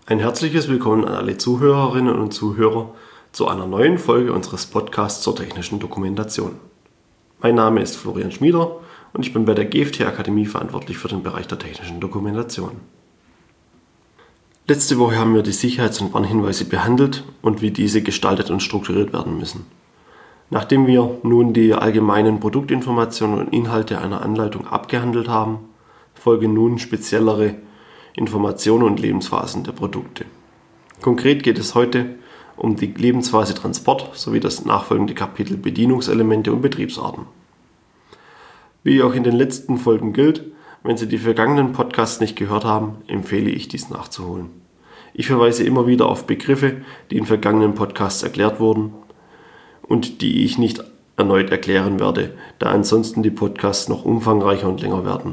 Ein herzliches Willkommen an alle Zuhörerinnen und Zuhörer zu einer neuen Folge unseres Podcasts zur technischen Dokumentation. Mein Name ist Florian Schmieder und ich bin bei der GFT Akademie verantwortlich für den Bereich der technischen Dokumentation. Letzte Woche haben wir die Sicherheits- und Warnhinweise behandelt und wie diese gestaltet und strukturiert werden müssen. Nachdem wir nun die allgemeinen Produktinformationen und Inhalte einer Anleitung abgehandelt haben, folgen nun speziellere Informationen und Lebensphasen der Produkte. Konkret geht es heute um die Lebensphase Transport sowie das nachfolgende Kapitel Bedienungselemente und Betriebsarten. Wie auch in den letzten Folgen gilt, wenn Sie die vergangenen Podcasts nicht gehört haben, empfehle ich dies nachzuholen. Ich verweise immer wieder auf Begriffe, die in vergangenen Podcasts erklärt wurden und die ich nicht erneut erklären werde, da ansonsten die Podcasts noch umfangreicher und länger werden.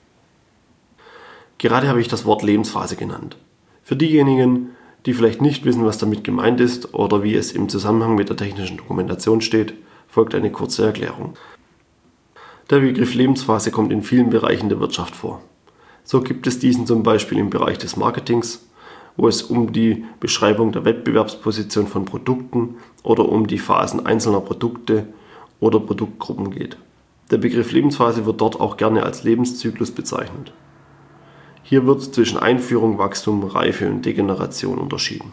Gerade habe ich das Wort Lebensphase genannt. Für diejenigen, die vielleicht nicht wissen, was damit gemeint ist oder wie es im Zusammenhang mit der technischen Dokumentation steht, folgt eine kurze Erklärung. Der Begriff Lebensphase kommt in vielen Bereichen der Wirtschaft vor. So gibt es diesen zum Beispiel im Bereich des Marketings, wo es um die Beschreibung der Wettbewerbsposition von Produkten oder um die Phasen einzelner Produkte oder Produktgruppen geht. Der Begriff Lebensphase wird dort auch gerne als Lebenszyklus bezeichnet. Hier wird zwischen Einführung, Wachstum, Reife und Degeneration unterschieden.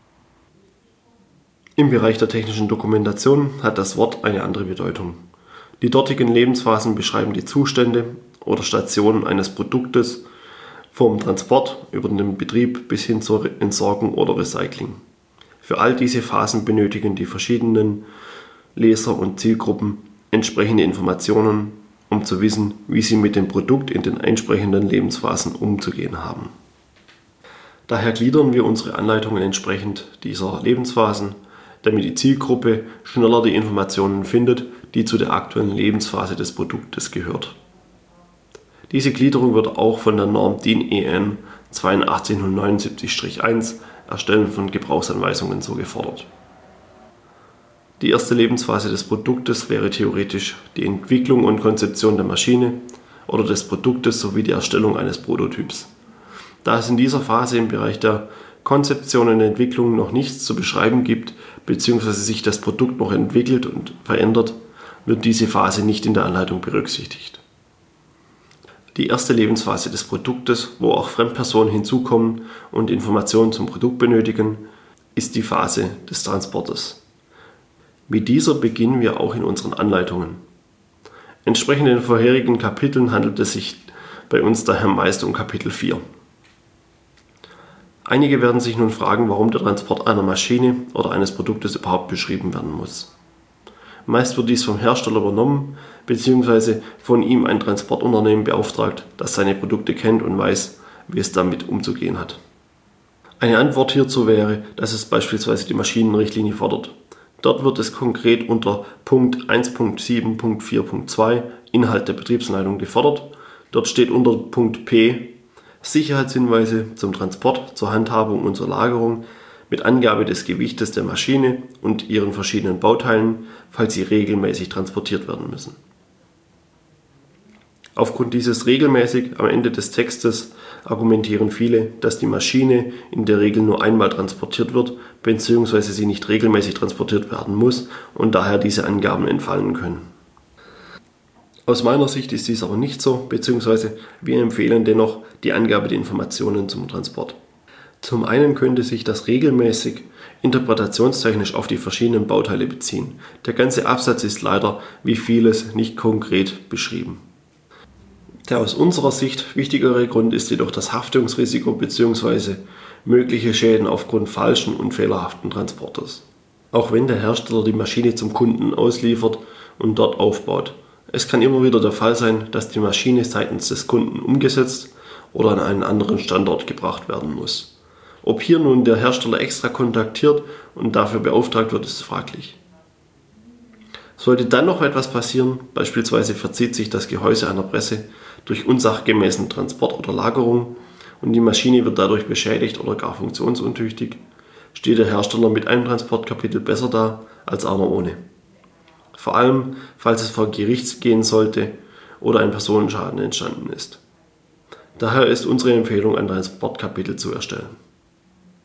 Im Bereich der technischen Dokumentation hat das Wort eine andere Bedeutung. Die dortigen Lebensphasen beschreiben die Zustände oder Stationen eines Produktes vom Transport über den Betrieb bis hin zur Entsorgung oder Recycling. Für all diese Phasen benötigen die verschiedenen Leser und Zielgruppen entsprechende Informationen, um zu wissen, wie sie mit dem Produkt in den entsprechenden Lebensphasen umzugehen haben. Daher gliedern wir unsere Anleitungen entsprechend dieser Lebensphasen, damit die Zielgruppe schneller die Informationen findet, die zu der aktuellen Lebensphase des Produktes gehört. Diese Gliederung wird auch von der Norm DIN EN 8279-1 Erstellen von Gebrauchsanweisungen so gefordert. Die erste Lebensphase des Produktes wäre theoretisch die Entwicklung und Konzeption der Maschine oder des Produktes sowie die Erstellung eines Prototyps. Da es in dieser Phase im Bereich der Konzeption und Entwicklung noch nichts zu beschreiben gibt, bzw. sich das Produkt noch entwickelt und verändert, wird diese Phase nicht in der Anleitung berücksichtigt. Die erste Lebensphase des Produktes, wo auch Fremdpersonen hinzukommen und Informationen zum Produkt benötigen, ist die Phase des Transportes. Mit dieser beginnen wir auch in unseren Anleitungen. Entsprechend den vorherigen Kapiteln handelt es sich bei uns daher meist um Kapitel 4. Einige werden sich nun fragen, warum der Transport einer Maschine oder eines Produktes überhaupt beschrieben werden muss. Meist wird dies vom Hersteller übernommen bzw. von ihm ein Transportunternehmen beauftragt, das seine Produkte kennt und weiß, wie es damit umzugehen hat. Eine Antwort hierzu wäre, dass es beispielsweise die Maschinenrichtlinie fordert. Dort wird es konkret unter Punkt 1.7.4.2 Inhalt der Betriebsanleitung gefordert. Dort steht unter Punkt P Sicherheitshinweise zum Transport, zur Handhabung und zur Lagerung mit Angabe des Gewichtes der Maschine und ihren verschiedenen Bauteilen, falls sie regelmäßig transportiert werden müssen. Aufgrund dieses regelmäßig am Ende des Textes argumentieren viele, dass die Maschine in der Regel nur einmal transportiert wird, bzw. sie nicht regelmäßig transportiert werden muss und daher diese Angaben entfallen können. Aus meiner Sicht ist dies aber nicht so, bzw. wir empfehlen dennoch die Angabe der Informationen zum Transport. Zum einen könnte sich das regelmäßig interpretationstechnisch auf die verschiedenen Bauteile beziehen. Der ganze Absatz ist leider, wie vieles, nicht konkret beschrieben. Der aus unserer Sicht wichtigere Grund ist jedoch das Haftungsrisiko bzw. mögliche Schäden aufgrund falschen und fehlerhaften Transportes. Auch wenn der Hersteller die Maschine zum Kunden ausliefert und dort aufbaut. Es kann immer wieder der Fall sein, dass die Maschine seitens des Kunden umgesetzt oder an einen anderen Standort gebracht werden muss. Ob hier nun der Hersteller extra kontaktiert und dafür beauftragt wird, ist fraglich. Sollte dann noch etwas passieren, beispielsweise verzieht sich das Gehäuse einer Presse durch unsachgemäßen Transport oder Lagerung und die Maschine wird dadurch beschädigt oder gar funktionsuntüchtig, steht der Hersteller mit einem Transportkapitel besser da als einer ohne. Vor allem, falls es vor Gericht gehen sollte oder ein Personenschaden entstanden ist. Daher ist unsere Empfehlung, ein Transportkapitel zu erstellen.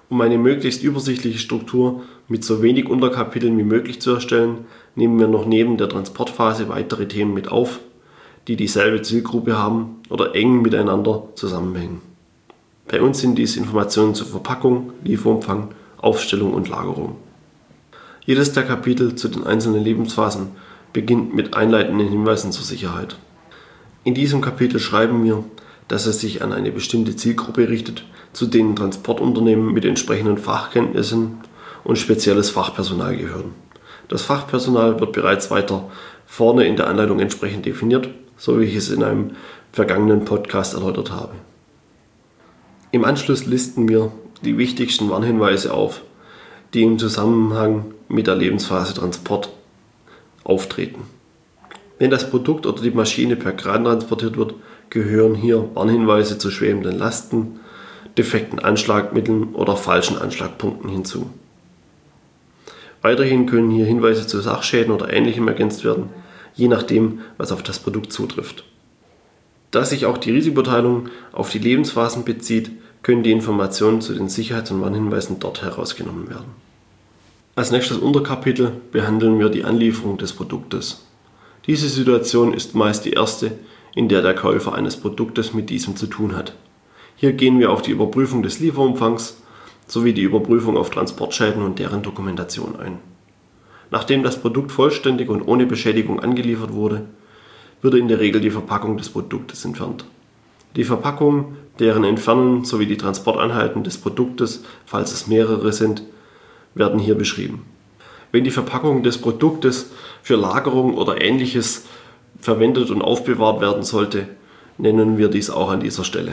Um eine möglichst übersichtliche Struktur mit so wenig Unterkapiteln wie möglich zu erstellen, nehmen wir noch neben der Transportphase weitere Themen mit auf, die dieselbe Zielgruppe haben oder eng miteinander zusammenhängen. Bei uns sind dies Informationen zur Verpackung, Lieferumfang, Aufstellung und Lagerung. Jedes der Kapitel zu den einzelnen Lebensphasen beginnt mit einleitenden Hinweisen zur Sicherheit. In diesem Kapitel schreiben wir, dass es sich an eine bestimmte Zielgruppe richtet, zu denen Transportunternehmen mit entsprechenden Fachkenntnissen und spezielles Fachpersonal gehören. Das Fachpersonal wird bereits weiter vorne in der Anleitung entsprechend definiert, so wie ich es in einem vergangenen Podcast erläutert habe. Im Anschluss listen wir die wichtigsten Warnhinweise auf, die im Zusammenhang mit der Lebensphase Transport auftreten. Wenn das Produkt oder die Maschine per Kran transportiert wird, gehören hier Warnhinweise zu schwebenden Lasten, defekten Anschlagmitteln oder falschen Anschlagpunkten hinzu. Weiterhin können hier Hinweise zu Sachschäden oder Ähnlichem ergänzt werden, je nachdem, was auf das Produkt zutrifft. Da sich auch die Risikoteilung auf die Lebensphasen bezieht, können die Informationen zu den Sicherheits- und Warnhinweisen dort herausgenommen werden. Als nächstes Unterkapitel behandeln wir die Anlieferung des Produktes. Diese Situation ist meist die erste, in der der Käufer eines Produktes mit diesem zu tun hat. Hier gehen wir auf die Überprüfung des Lieferumfangs sowie die Überprüfung auf Transportschäden und deren Dokumentation ein. Nachdem das Produkt vollständig und ohne Beschädigung angeliefert wurde, wird in der Regel die Verpackung des Produktes entfernt. Die Verpackung, deren Entfernen sowie die Transporteinheiten des Produktes, falls es mehrere sind, werden hier beschrieben. Wenn die Verpackung des Produktes für Lagerung oder Ähnliches verwendet und aufbewahrt werden sollte, nennen wir dies auch an dieser Stelle.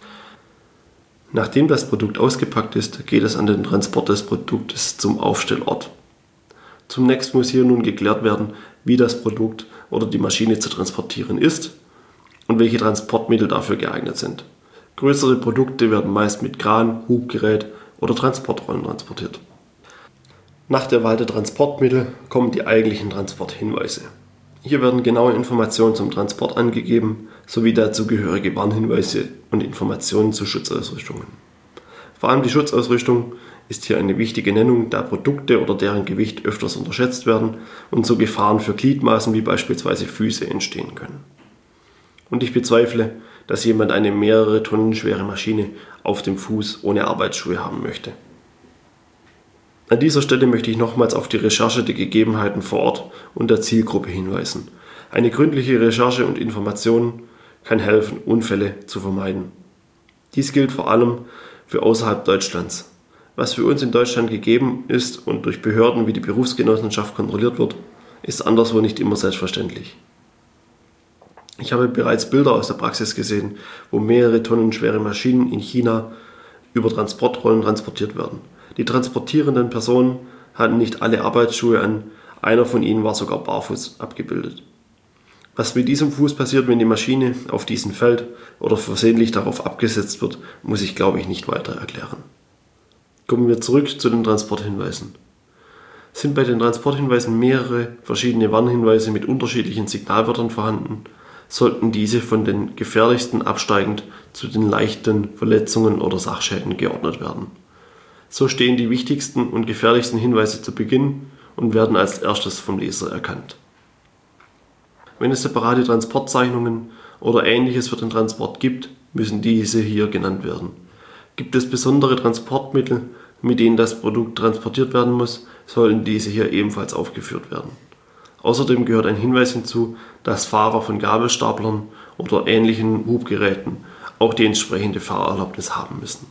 Nachdem das Produkt ausgepackt ist, geht es an den Transport des Produktes zum Aufstellort. Zunächst muss hier nun geklärt werden, wie das Produkt oder die Maschine zu transportieren ist und welche Transportmittel dafür geeignet sind. Größere Produkte werden meist mit Kran, Hubgerät oder Transportrollen transportiert. Nach der Wahl der Transportmittel kommen die eigentlichen Transporthinweise. Hier werden genaue Informationen zum Transport angegeben, sowie dazugehörige Warnhinweise und Informationen zu Schutzausrüstungen. Vor allem die Schutzausrüstung ist hier eine wichtige Nennung, da Produkte oder deren Gewicht öfters unterschätzt werden und so Gefahren für Gliedmaßen wie beispielsweise Füße entstehen können. Und ich bezweifle, dass jemand eine mehrere Tonnen schwere Maschine auf dem Fuß ohne Arbeitsschuhe haben möchte. An dieser Stelle möchte ich nochmals auf die Recherche der Gegebenheiten vor Ort und der Zielgruppe hinweisen. Eine gründliche Recherche und Information kann helfen, Unfälle zu vermeiden. Dies gilt vor allem für außerhalb Deutschlands. Was für uns in Deutschland gegeben ist und durch Behörden wie die Berufsgenossenschaft kontrolliert wird, ist anderswo nicht immer selbstverständlich. Ich habe bereits Bilder aus der Praxis gesehen, wo mehrere Tonnen schwere Maschinen in China über Transportrollen transportiert werden. Die transportierenden Personen hatten nicht alle Arbeitsschuhe an, einer von ihnen war sogar barfuß abgebildet. Was mit diesem Fuß passiert, wenn die Maschine auf diesen fällt oder versehentlich darauf abgesetzt wird, muss ich, glaube ich, nicht weiter erklären. Kommen wir zurück zu den Transporthinweisen. Sind bei den Transporthinweisen mehrere verschiedene Warnhinweise mit unterschiedlichen Signalwörtern vorhanden, sollten diese von den gefährlichsten absteigend zu den leichten Verletzungen oder Sachschäden geordnet werden. So stehen die wichtigsten und gefährlichsten Hinweise zu Beginn und werden als erstes vom Leser erkannt. Wenn es separate Transportzeichnungen oder Ähnliches für den Transport gibt, müssen diese hier genannt werden. Gibt es besondere Transportmittel, mit denen das Produkt transportiert werden muss, sollen diese hier ebenfalls aufgeführt werden. Außerdem gehört ein Hinweis hinzu, dass Fahrer von Gabelstaplern oder ähnlichen Hubgeräten auch die entsprechende Fahrerlaubnis haben müssen.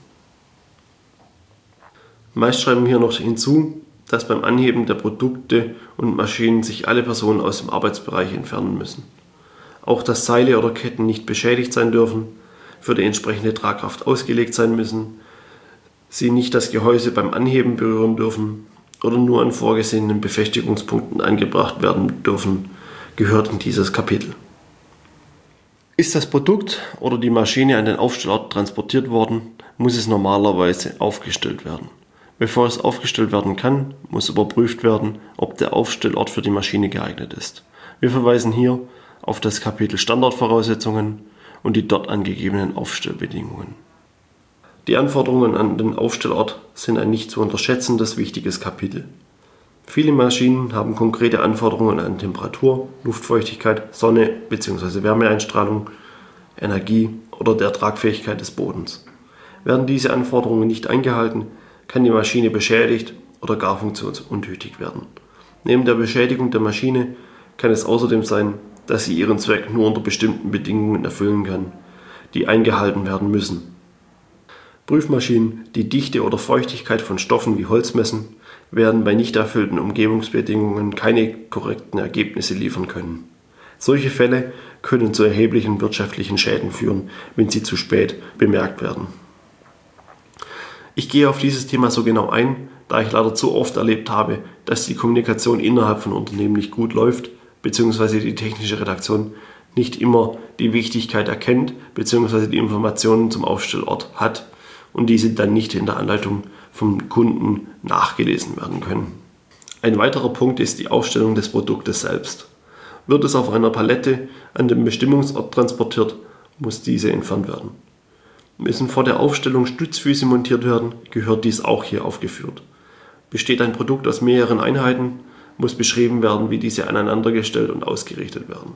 Meist schreiben wir hier noch hinzu, dass beim Anheben der Produkte und Maschinen sich alle Personen aus dem Arbeitsbereich entfernen müssen. Auch dass Seile oder Ketten nicht beschädigt sein dürfen, für die entsprechende Tragkraft ausgelegt sein müssen, sie nicht das Gehäuse beim Anheben berühren dürfen oder nur an vorgesehenen Befestigungspunkten angebracht werden dürfen, gehört in dieses Kapitel. Ist das Produkt oder die Maschine an den Aufstellort transportiert worden, muss es normalerweise aufgestellt werden. Bevor es aufgestellt werden kann, muss überprüft werden, ob der Aufstellort für die Maschine geeignet ist. Wir verweisen hier auf das Kapitel Standardvoraussetzungen und die dort angegebenen Aufstellbedingungen. Die Anforderungen an den Aufstellort sind ein nicht zu unterschätzendes wichtiges Kapitel. Viele Maschinen haben konkrete Anforderungen an Temperatur, Luftfeuchtigkeit, Sonne bzw. Wärmeeinstrahlung, Energie oder der Tragfähigkeit des Bodens. Werden diese Anforderungen nicht eingehalten, kann die Maschine beschädigt oder gar funktionsuntüchtig werden. Neben der Beschädigung der Maschine kann es außerdem sein, dass sie ihren Zweck nur unter bestimmten Bedingungen erfüllen kann, die eingehalten werden müssen. Prüfmaschinen, die Dichte oder Feuchtigkeit von Stoffen wie Holz messen, werden bei nicht erfüllten Umgebungsbedingungen keine korrekten Ergebnisse liefern können. Solche Fälle können zu erheblichen wirtschaftlichen Schäden führen, wenn sie zu spät bemerkt werden. Ich gehe auf dieses Thema so genau ein, da ich leider zu oft erlebt habe, dass die Kommunikation innerhalb von Unternehmen nicht gut läuft, bzw. die technische Redaktion nicht immer die Wichtigkeit erkennt, bzw. die Informationen zum Aufstellort hat und diese dann nicht in der Anleitung vom Kunden nachgelesen werden können. Ein weiterer Punkt ist die Aufstellung des Produktes selbst. Wird es auf einer Palette an den Bestimmungsort transportiert, muss diese entfernt werden. Müssen vor der Aufstellung Stützfüße montiert werden, gehört dies auch hier aufgeführt. Besteht ein Produkt aus mehreren Einheiten, muss beschrieben werden, wie diese aneinandergestellt und ausgerichtet werden.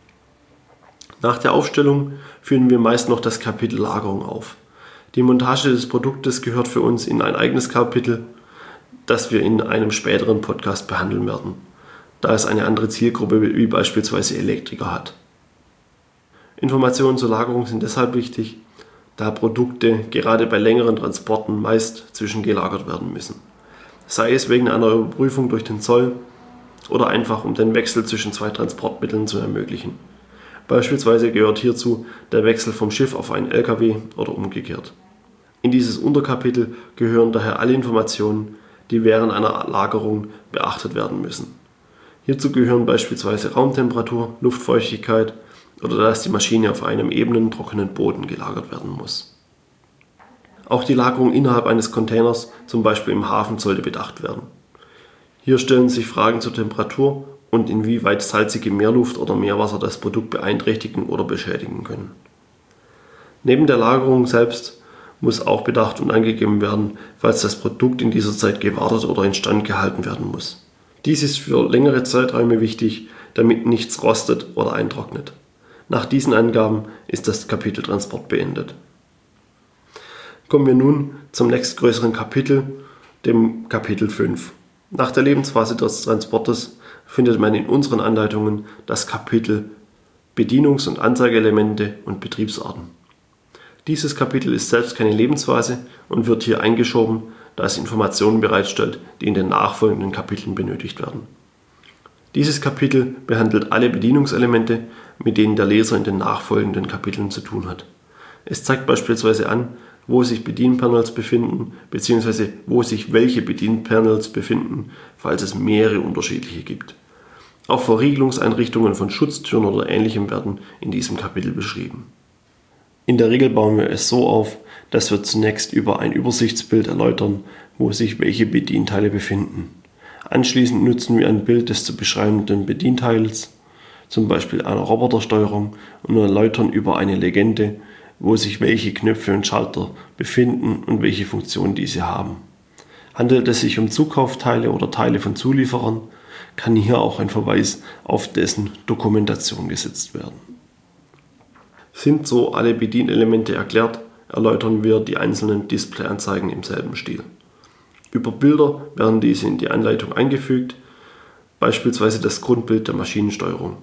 Nach der Aufstellung führen wir meist noch das Kapitel Lagerung auf. Die Montage des Produktes gehört für uns in ein eigenes Kapitel, das wir in einem späteren Podcast behandeln werden, da es eine andere Zielgruppe wie beispielsweise Elektriker hat. Informationen zur Lagerung sind deshalb wichtig, da Produkte gerade bei längeren Transporten meist zwischengelagert werden müssen. Sei es wegen einer Überprüfung durch den Zoll oder einfach um den Wechsel zwischen zwei Transportmitteln zu ermöglichen. Beispielsweise gehört hierzu der Wechsel vom Schiff auf einen LKW oder umgekehrt. In dieses Unterkapitel gehören daher alle Informationen, die während einer Lagerung beachtet werden müssen. Hierzu gehören beispielsweise Raumtemperatur, Luftfeuchtigkeit oder dass die Maschine auf einem ebenen, trockenen Boden gelagert werden muss. Auch die Lagerung innerhalb eines Containers, zum Beispiel im Hafen, sollte bedacht werden. Hier stellen sich Fragen zur Temperatur und inwieweit salzige Meerluft oder Meerwasser das Produkt beeinträchtigen oder beschädigen können. Neben der Lagerung selbst muss auch bedacht und angegeben werden, falls das Produkt in dieser Zeit gewartet oder instand gehalten werden muss. Dies ist für längere Zeiträume wichtig, damit nichts rostet oder eintrocknet. Nach diesen Angaben ist das Kapitel Transport beendet. Kommen wir nun zum nächstgrößeren Kapitel, dem Kapitel 5. Nach der Lebensphase des Transportes findet man in unseren Anleitungen das Kapitel Bedienungs- und Anzeigeelemente und Betriebsarten. Dieses Kapitel ist selbst keine Lebensphase und wird hier eingeschoben, da es Informationen bereitstellt, die in den nachfolgenden Kapiteln benötigt werden. Dieses Kapitel behandelt alle Bedienungselemente, mit denen der Leser in den nachfolgenden Kapiteln zu tun hat. Es zeigt beispielsweise an, wo sich Bedienpanels befinden, bzw. wo sich welche Bedienpanels befinden, falls es mehrere unterschiedliche gibt. Auch Verriegelungseinrichtungen von Schutztüren oder Ähnlichem werden in diesem Kapitel beschrieben. In der Regel bauen wir es so auf, dass wir zunächst über ein Übersichtsbild erläutern, wo sich welche Bedienteile befinden. Anschließend nutzen wir ein Bild des zu beschreibenden Bedienteils, zum Beispiel einer Robotersteuerung, und erläutern über eine Legende, wo sich welche Knöpfe und Schalter befinden und welche Funktion diese haben. Handelt es sich um Zukaufteile oder Teile von Zulieferern, kann hier auch ein Verweis auf dessen Dokumentation gesetzt werden. Sind so alle Bedienelemente erklärt, erläutern wir die einzelnen Displayanzeigen im selben Stil. Über Bilder werden diese in die Anleitung eingefügt, beispielsweise das Grundbild der Maschinensteuerung.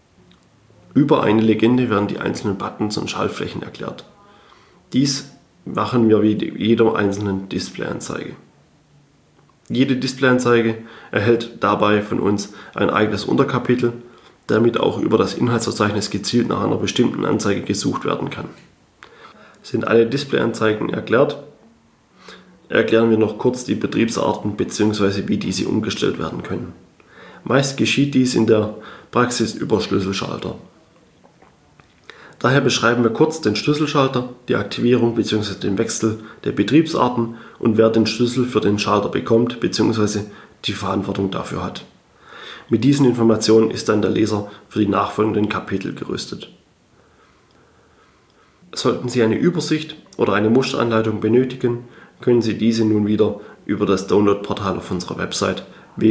Über eine Legende werden die einzelnen Buttons und Schaltflächen erklärt. Dies machen wir wie jeder einzelnen Displayanzeige. Jede Displayanzeige erhält dabei von uns ein eigenes Unterkapitel, damit auch über das Inhaltsverzeichnis gezielt nach einer bestimmten Anzeige gesucht werden kann. Sind alle Displayanzeigen erklärt, erklären wir noch kurz die Betriebsarten bzw. wie diese umgestellt werden können. Meist geschieht dies in der Praxis über Schlüsselschalter. Daher beschreiben wir kurz den Schlüsselschalter, die Aktivierung bzw. den Wechsel der Betriebsarten und wer den Schlüssel für den Schalter bekommt bzw. die Verantwortung dafür hat. Mit diesen Informationen ist dann der Leser für die nachfolgenden Kapitel gerüstet. Sollten Sie eine Übersicht oder eine Musteranleitung benötigen, können Sie diese nun wieder über das Download-Portal auf unserer Website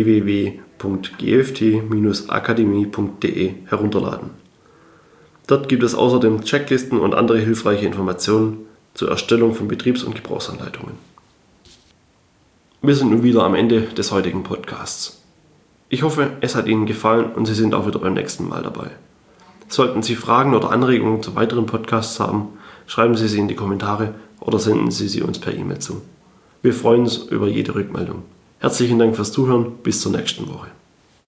www.gft-akademie.de herunterladen. Dort gibt es außerdem Checklisten und andere hilfreiche Informationen zur Erstellung von Betriebs- und Gebrauchsanleitungen. Wir sind nun wieder am Ende des heutigen Podcasts. Ich hoffe, es hat Ihnen gefallen und Sie sind auch wieder beim nächsten Mal dabei. Sollten Sie Fragen oder Anregungen zu weiteren Podcasts haben, schreiben Sie sie in die Kommentare oder senden Sie sie uns per E-Mail zu. Wir freuen uns über jede Rückmeldung. Herzlichen Dank fürs Zuhören, bis zur nächsten Woche.